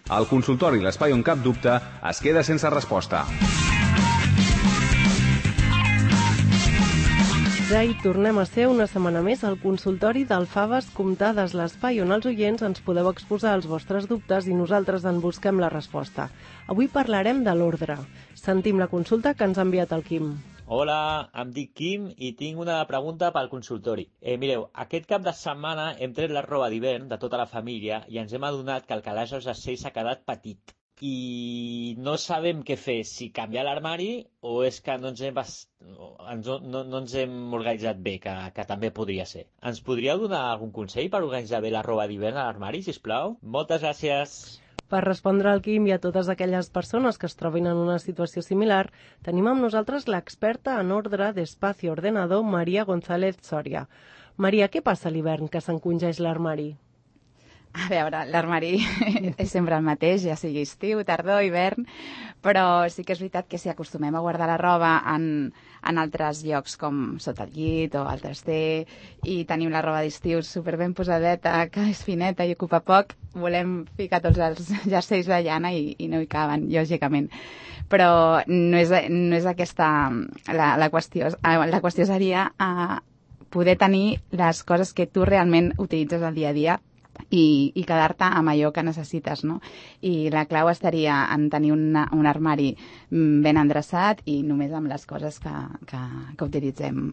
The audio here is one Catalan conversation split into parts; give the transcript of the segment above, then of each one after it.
El consultori L'Espai on cap dubte es queda sense resposta. Ja hi tornem a ser una setmana més al consultori d'Alfaves Comptades, l'espai on els oients ens podeu exposar els vostres dubtes i nosaltres en busquem la resposta. Avui parlarem de l'ordre. Sentim la consulta que ens ha enviat el Quim. Hola, em dic Quim i tinc una pregunta pel consultori. Mireu, aquest cap de setmana hem tret la roba d'hivern de tota la família i ens hem adonat que el calaix als ocells s'ha quedat petit. I no sabem què fer, si canviar l'armari o és que no ens hem organitzat bé, que també podria ser. Ens podríeu donar algun consell per organitzar bé la roba d'hivern a l'armari, sisplau? Moltes gràcies! Per respondre al Quim i a totes aquelles persones que es trobin en una situació similar, tenim amb nosaltres l'experta en ordre d'Espacio Ordenador, Maria González Soria. Maria, què passa a l'hivern que s'encongeix l'armari? A veure, l'armari és sempre el mateix, ja sigui estiu, tardor, hivern, però sí que és veritat que si acostumem a guardar la roba en altres llocs com sota el llit o al traster i tenim la roba d'estiu superben posadeta, que és fineta i ocupa poc, volem ficar tots els jerseis de llana i no hi caben, lògicament. Però no és aquesta la qüestió. La qüestió seria poder tenir les coses que tu realment utilitzes al dia a dia i quedar-te amb allò que necessites, no? I la clau estaria en tenir un armari ben endreçat i només amb les coses que utilitzem.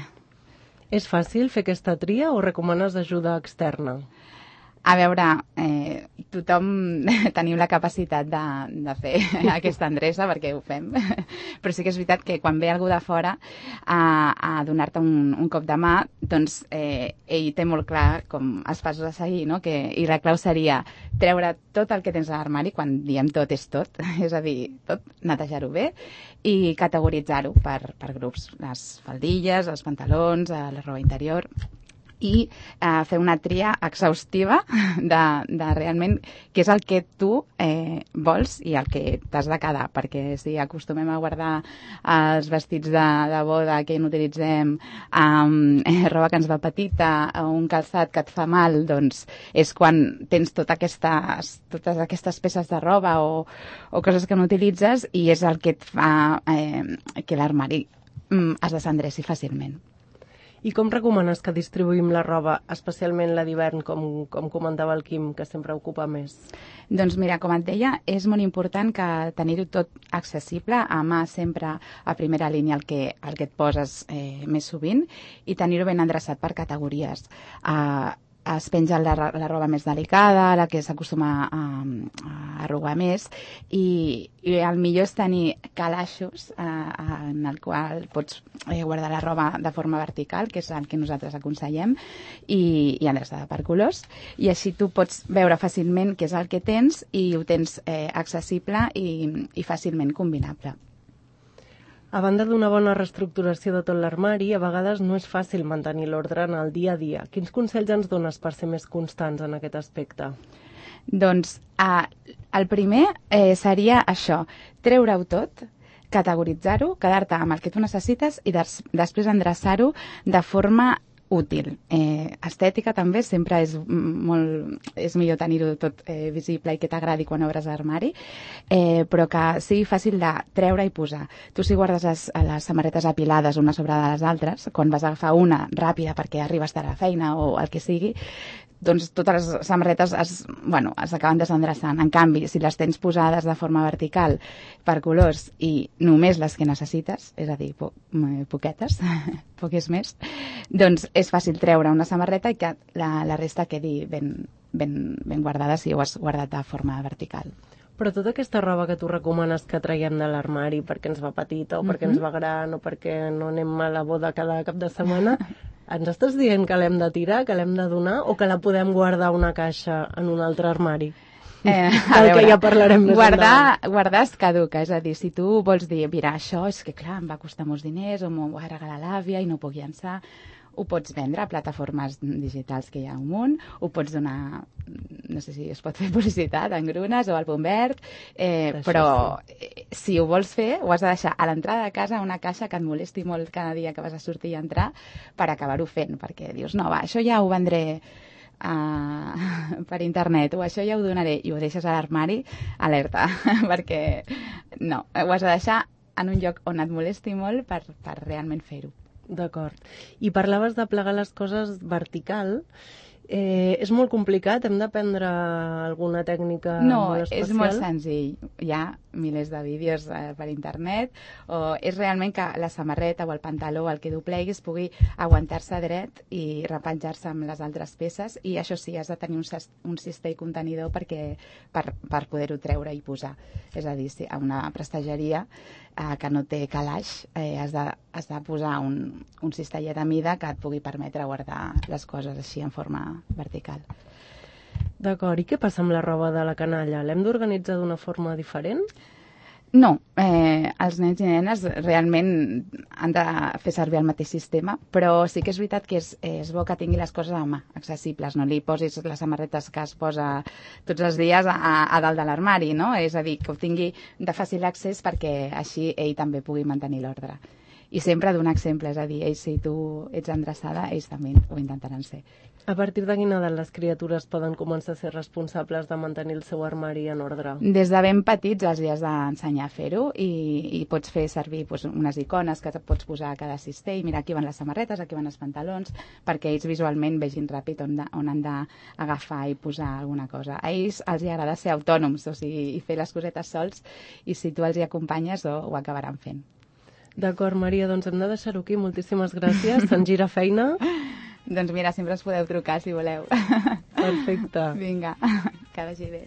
És fàcil fer aquesta tria o recomanes ajuda externa? A veure, tothom tenim la capacitat de fer aquesta endreça perquè ho fem, però sí que és veritat que quan ve algú de fora a donar-te un cop de mà, doncs ell té molt clar com els passos a seguir, no? I la clau seria treure tot el que tens a l'armari, quan diem tot és tot, és a dir, tot, netejar-ho bé i categoritzar-ho per grups, les faldilles, els pantalons, la roba interior, i fer una tria exhaustiva de realment què és el que tu vols i el que t'has de quedar, perquè si acostumem a guardar els vestits de boda que no utilitzem, roba que ens va petita, un calçat que et fa mal, doncs és quan tens totes aquestes peces de roba o coses que no utilitzes i és el que et fa que l'armari es desendreci fàcilment. I com recomanes que distribuïm la roba, especialment la d'hivern, com comentava el Quim, que sempre ocupa més? Doncs mira, com et deia, és molt important que tenir-ho tot accessible, a mà sempre a primera línia el que et poses més sovint i tenir-ho ben endreçat per categories. Es penja la roba més delicada, la que s'acostuma a arrugar més, i el millor és tenir calaixos en el qual pots guardar la roba de forma vertical, que és el que nosaltres aconsellem, i endreçada per colors, i així tu pots veure fàcilment què és el que tens i ho tens accessible i fàcilment combinable. A banda d'una bona reestructuració de tot l'armari, a vegades no és fàcil mantenir l'ordre en el dia a dia. Quins consells ens dones per ser més constants en aquest aspecte? Doncs el primer seria això, treure-ho tot, categoritzar-ho, quedar-te amb el que tu necessites i després endreçar-ho de forma útil. Estètica també, sempre és millor tenir-ho tot visible i que t'agradi quan obres l'armari, però que sigui fàcil de treure i posar. Tu si guardes les samarretes apilades una sobre de les altres, quan vas agafar una ràpida perquè arribes tard a la feina o el que sigui, doncs totes les samarretes s'acaben desendreçant. En canvi, si les tens posades de forma vertical per colors i només les que necessites, és a dir, poquetes, poques més, doncs és fàcil treure una samarreta i que la resta quedi ben guardada si ho has guardat de forma vertical. Però tota aquesta roba que tu recomanes que traiem de l'armari perquè ens va petita o perquè ens va gran o perquè no anem a la boda cada cap de setmana, ens estàs dient que l'hem de tirar, que l'hem de donar o que la podem guardar a una caixa en un altre armari? Que ja parlarem més endavant. Guardar és caduca, és a dir, si tu vols dir, mira, això és que clar, em va costar molts diners o m'ho va regalar l'àvia i no ho puc llançar, ho pots vendre a plataformes digitals que hi ha un munt, ho pots donar, no sé si es pot fer publicitat, en Grunes o al Punt Verd, però si ho vols fer, ho has de deixar a l'entrada de casa una caixa que et molesti molt cada dia que vas a sortir i entrar per acabar-ho fent, perquè dius, no, va, això ja ho vendré per internet, o això ja ho donaré, i ho deixes a l'armari, alerta, perquè no, ho has de deixar en un lloc on et molesti molt per realment fer-ho. D'acord. I parlaves de plegar les coses vertical. És molt complicat? Hem d'aprendre alguna tècnica molt especial? No, és molt senzill. Hi ha milers de vídeos per internet, o és realment que la samarreta o el pantaló, el que tu pleguis, pugui aguantar-se dret i repenjar-se amb les altres peces, i això sí, has de tenir un cistell contenidor per poder-ho treure i posar. És a dir, si a una prestegeria que no té calaix, has de posar un cistellet a mida que et pugui permetre guardar les coses així en forma vertical. D'acord. I què passa amb la roba de la canalla? L'hem d'organitzar d'una forma diferent? No, els nens i nenes realment han de fer servir el mateix sistema, però sí que és veritat que és bo que tingui les coses a mà, accessibles. No li posis les samarretes que es posa tots els dies a dalt de l'armari, no? És a dir, que ho tingui de fàcil accés perquè així ell també pugui mantenir l'ordre. I sempre donar exemple, és a dir, ells, si tu ets endreçada, ells també ho intentaran ser. A partir de quina edat les criatures poden començar a ser responsables de mantenir el seu armari en ordre? Des de ben petits els has d'ensenyar a fer-ho, i pots fer servir unes icones que pots posar a cada cistell. Mira, aquí van les samarretes, aquí van els pantalons, perquè ells visualment vegin ràpid on han d'agafar i posar alguna cosa. A ells els agrada ser autònoms, o sigui, i fer les cosetes sols, i si tu els hi acompanyes ho acabaran fent. D'acord, Maria, doncs hem de deixar-ho aquí. Moltíssimes gràcies. Se'n gira feina. Doncs mira, sempre us podeu trucar si voleu. Perfecte. Vinga, que vagi bé.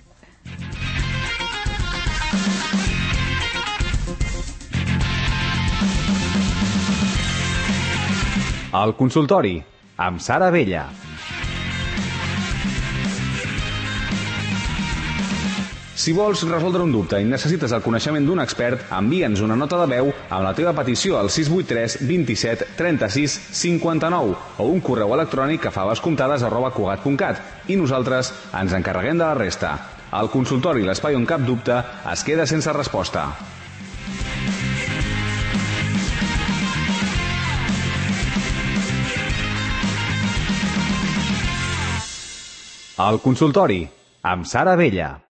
El consultori, amb Sara Bella. Si vols resoldre un dubte i necessites el coneixement d'un expert, envia'ns una nota de veu amb la teva petició al 683 27 36 59 o un correu electrònic a favascomptades@cugat.cat i nosaltres ens encarreguem de la resta. El consultori, l'espai on cap dubte es queda sense resposta. El consultori, amb Sara Bella.